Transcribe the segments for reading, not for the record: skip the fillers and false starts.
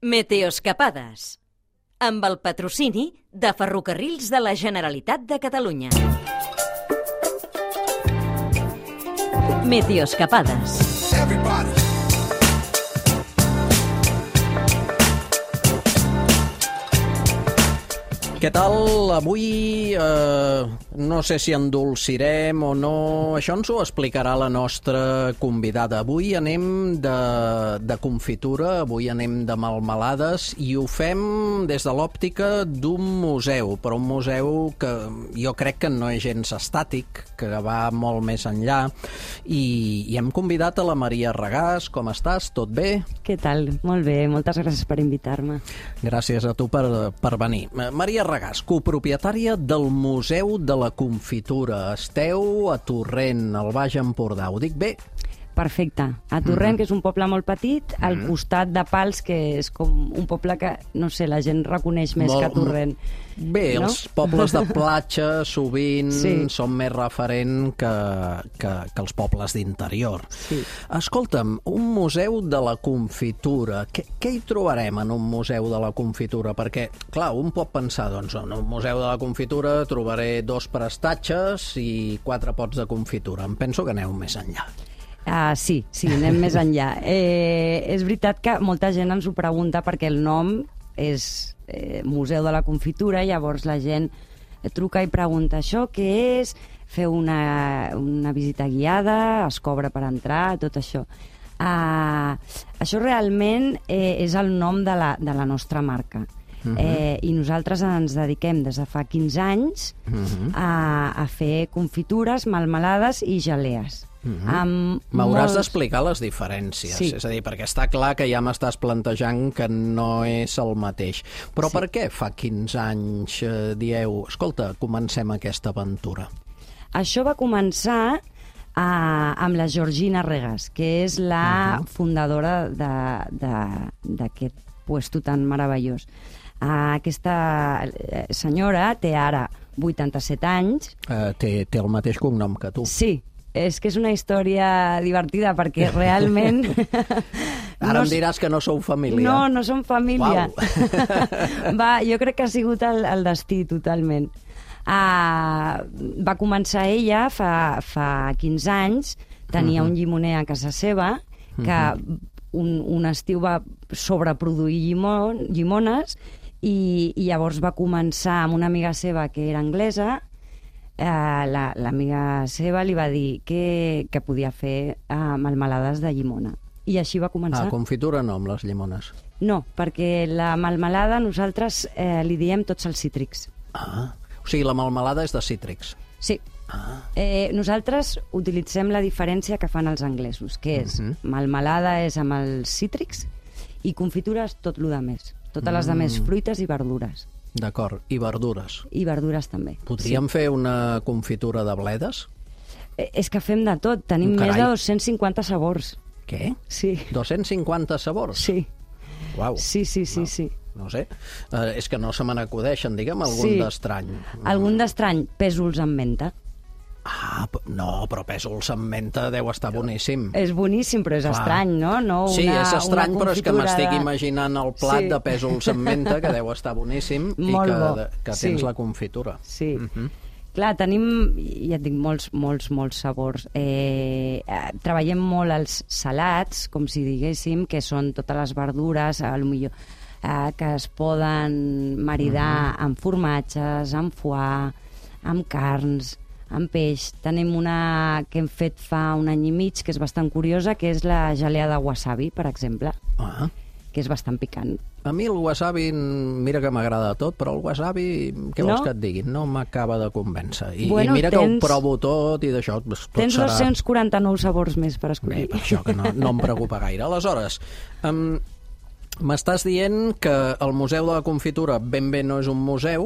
Meteoscapades, amb el patrocini de Ferrocarrils de la Generalitat de Catalunya. Meteoscapades. Què tal? Avui no sé si endolcirem o no. Això ens ho explicarà la nostra convidada. Avui anem de confitura, avui anem de melmelades i ho fem des de l'òptica d'un museu, però un museu que jo crec que no és gens estàtic, que va molt més enllà. I hem convidat a la Maria Regàs. Com estàs? Tot bé? Què tal? Molt bé, moltes gràcies per invitar-me. Gràcies a tu per venir. Maria Regàs, copropietària del Museu de la Confitura. Esteu a Torrent, al Baix Empordà. Ho dic bé? Perfecte. A Torrent, que és un poble molt petit, al costat de Pals, que és com un poble que, no sé, la gent reconeix més que Torrent. Bé, no? Els pobles de platja sovint són més referent que els pobles d'interior. Sí. Escolta'm, un museu de la confitura. Què hi trobarem en un museu de la confitura? Perquè, clar, un pot pensar, doncs, en un museu de la confitura trobaré 2 prestatges i 4 pots de confitura. Em penso que aneu més enllà. Sí, anem més enllà. És veritat que molta gent ens ho pregunta perquè el nom és Museu de la Confitura, llavors la gent truca i pregunta això què és, feu una visita guiada, es cobra per entrar, tot això. Això realment és el nom de la nostra marca. I nosaltres ens dediquem des de fa 15 anys a fer confitures, melmelades i gelees. M'hauràs d'explicar les diferències, sí. És a dir, perquè està clar que ja m'estàs plantejant que no és el mateix. Però per què fa 15 anys dieu, escolta, comencem aquesta aventura? Això va començar amb la Georgina Regàs, que és la fundadora d'aquest puesto tan meravellós. Aquesta senyora té ara 87 anys. Té el mateix cognom que tu. Sí, és que és una història divertida perquè realment... Ara em diràs que no sou família. No som família. Jo crec que ha sigut el destí totalment. Va començar ella fa 15 anys, tenia un llimoner a casa seva que un estiu va sobreproduir llimones i llavors va començar amb una amiga seva que era anglesa. L'amiga seva li va dir que podia fer melmelades de llimona. I així va començar. Confitura no, amb les llimones. No, perquè la melmelada nosaltres li diem tots els cítrics. O sigui, la melmelada és de cítrics. Sí. Nosaltres utilitzem la diferència que fan els anglesos, que és melmelada és amb els cítrics i confitura és tot el més. Totes les demés fruites i verdures. D'acord, i verdures. I verdures també. Podríem fer una confitura de bledes? És que fem de tot. Tenim més de 250 sabors. Què? Sí. 250 sabors? Sí. Uau. Sí. No sé. És que no se me n'acudeixen, digue'm, algun d'estrany. Algun d'estrany, pèsols amb menta. No, però pèsols amb menta deu estar boníssim. És boníssim, però és estrany, no? Sí, és estrany, però és que m'estic imaginant el plat de pèsols amb menta, que deu estar boníssim, i que tens la confitura. Sí. Clar, tenim, ja et dic, molts sabors. Treballem molt els salats, com si diguéssim, que són totes les verdures, potser que es poden maridar amb formatges, amb foie, amb carns, amb peix. Tenim una que hem fet fa un any i mig, que és bastant curiosa, que és la gelea de wasabi, per exemple, que és bastant picant. A mi el wasabi, mira que m'agrada tot, però el wasabi, què vols que et diguin? No m'acaba de convèncer. I mira que ho provo tot i d'això tot serà... Tens 249 sabors més per escollir. Bé, per això que no em preocupa gaire. Aleshores, m'estàs dient que el Museu de la Confitura ben bé no és un museu.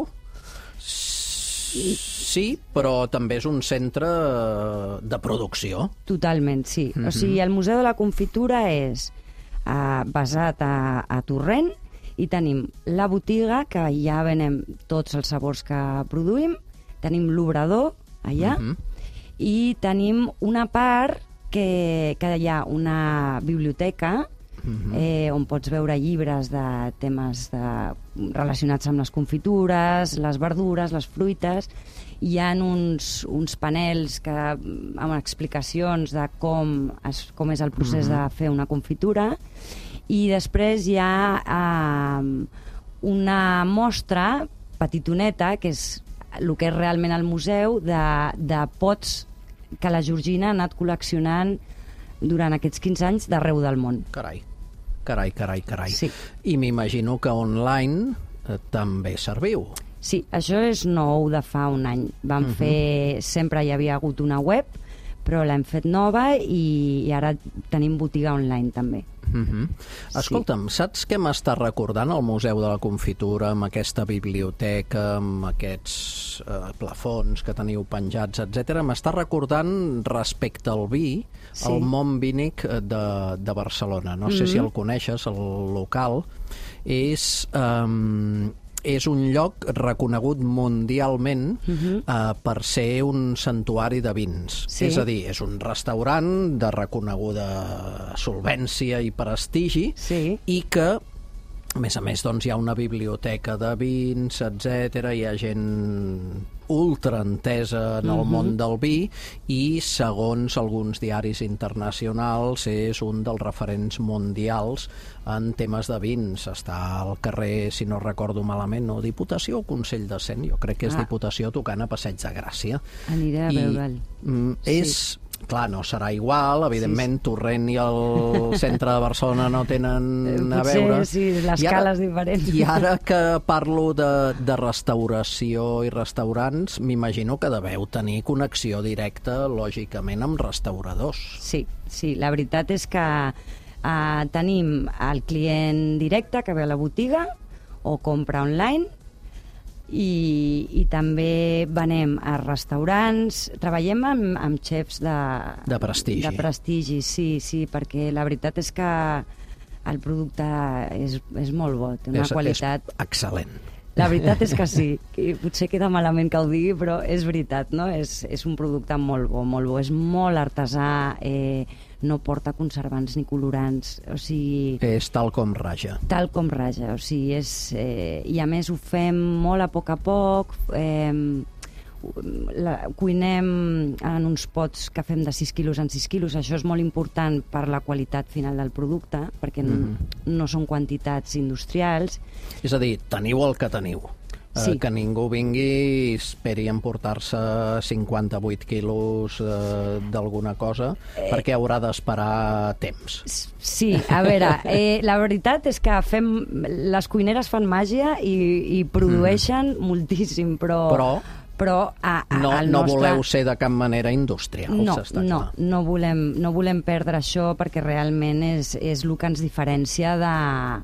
Sí, però també és un centre de producció. Totalment, sí. O sigui, el Museu de la Confitura és basat a Torrent i tenim la botiga, que ja venem tots els sabors que produïm, tenim l'obrador allà i tenim una part que hi ha una biblioteca on pots veure llibres de temes relacionats amb les confitures, les verdures, les fruites. Hi ha uns panels amb explicacions de com és el procés de fer una confitura, i després hi ha una mostra petitoneta, que és el que és realment el museu, de pots que la Georgina ha anat col·leccionant durant aquests 15 anys d'arreu del món. Carai. Sí. I m'imagino que online també serviu. Sí, això és nou de fa un any. Vam fer... Sempre hi havia hagut una web, però l'hem fet nova i ara tenim botiga online també. Escolta'm, saps què m'està recordant el Museu de la Confitura, amb aquesta biblioteca, amb aquests plafons que teniu penjats, etc. M'està recordant, respecte al vi, el Mont Vínic de Barcelona. No sé si el coneixes, el local. És un lloc reconegut mundialment per ser un santuari de vins. És a dir, és un restaurant de reconeguda solvència i prestigi, i que, a més, doncs, hi ha una biblioteca de vins, etc. Hi ha gent ultra entesa en el món del vi, i segons alguns diaris internacionals és un dels referents mundials en temes de vins. Està al carrer, si no recordo malament, no, Diputació o Consell de Cent, jo crec que és Diputació, tocant a Passeig de Gràcia. Aniré a veure'l. Clar, no serà igual, evidentment, Torrent i el centre de Barcelona no tenen a veure. Potser, sí, l'escala és diferent. I ara que parlo de restauració i restaurants, m'imagino que deveu tenir connexió directa, lògicament, amb restauradors. Sí, la veritat és que tenim el client directe que ve a la botiga o compra online, i també venem a restaurants, treballem amb xefs de prestigi. De prestigi, sí, perquè la veritat és que el producte és molt bo, té una qualitat... És excel·lent. La veritat és que sí, potser queda malament que ho digui, però és veritat, no? És un producte molt bo, és molt artesà, no porta conservants ni colorants, o sigui... És tal com raja. Tal com raja, o sigui, és... I a més ho fem molt a poc, cuinem en uns pots que fem de 6 quilos en 6 quilos, això és molt important per la qualitat final del producte, perquè no són quantitats industrials. És a dir, teniu el que teniu. Que ningú vingui i esperi emportar-se 58 quilos d'alguna cosa, perquè haurà d'esperar temps. Sí, a veure, la veritat és que les cuineres fan màgia i produeixen moltíssim, però no voleu ser de cap manera industrials. No volem perdre això, perquè realment és el que ens diferencia de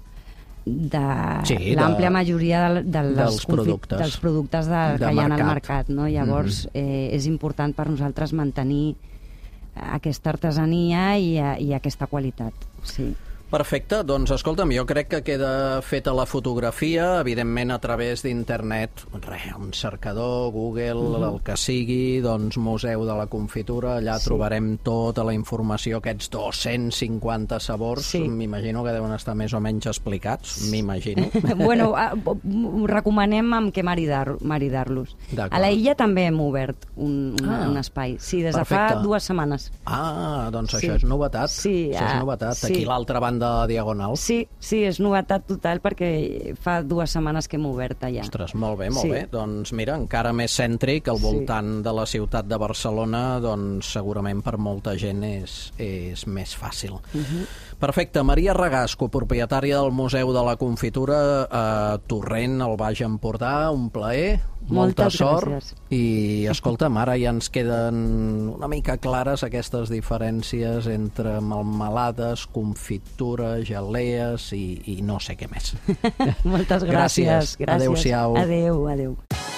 l'àmplia majoria dels productes que hi ha al mercat, no? Llavors és important per nosaltres mantenir aquesta artesania i aquesta qualitat. Sí. Perfecte, doncs escolta'm, jo crec que queda feta la fotografia, evidentment a través d'internet, un cercador, Google, el que sigui, doncs Museu de la Confitura, allà trobarem tota la informació, aquests 250 sabors, m'imagino que deuen estar més o menys explicats, m'imagino. Bueno, recomanem amb què maridar-los. A la illa també hem obert un espai, sí, des de fa 2 setmanes. Ah, doncs això és novetat, això és novetat, aquí a l'altra banda Diagonal. Sí, és novetat total, perquè fa 2 setmanes que hem obert allà. Ostres, molt bé. Doncs mira, encara més cèntric al voltant de la ciutat de Barcelona, doncs segurament per molta gent és més fàcil. Perfecte. Maria Regàs, copropietària del Museu de la Confitura a Torrent, al Baix Empordà, un plaer. Molta sort. Gràcies. I escolta'm, ara ja ens queden una mica clares aquestes diferències entre melmelades, confitura, gelees i no sé què més. Moltes gràcies. Adéu-siau. Adéu.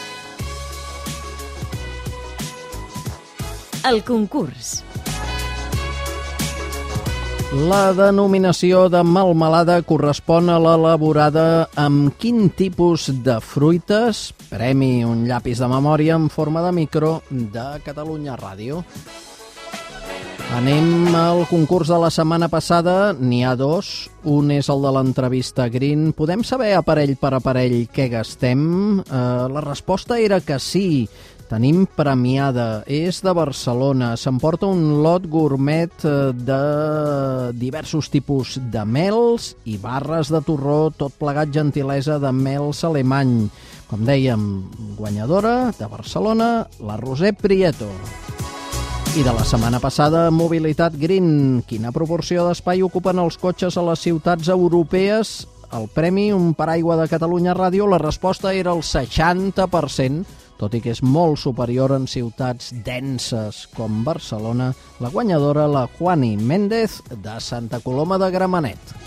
El concurs. La denominació de melmelada correspon a l'elaborada amb quin tipus de fruites? Premi un llapis de memòria en forma de micro de Catalunya Ràdio. Anem al concurs de la setmana passada. N'hi ha dos. Un és el de l'entrevista Green. Podem saber aparell per aparell què gastem? La resposta era que sí. Tenim premiada. És de Barcelona. S'emporta un lot gourmet de diversos tipus de mels i barres de torró, tot plegat gentilesa de mels alemany. Com dèiem, guanyadora de Barcelona, la Roser Prieto. I de la setmana passada, Mobilitat Green. Quina proporció d'espai ocupen els cotxes a les ciutats europees? El premi, un paraigua de Catalunya Ràdio, la resposta era el 60%, tot i que és molt superior en ciutats denses com Barcelona. La guanyadora, la Juani Méndez, de Santa Coloma de Gramenet.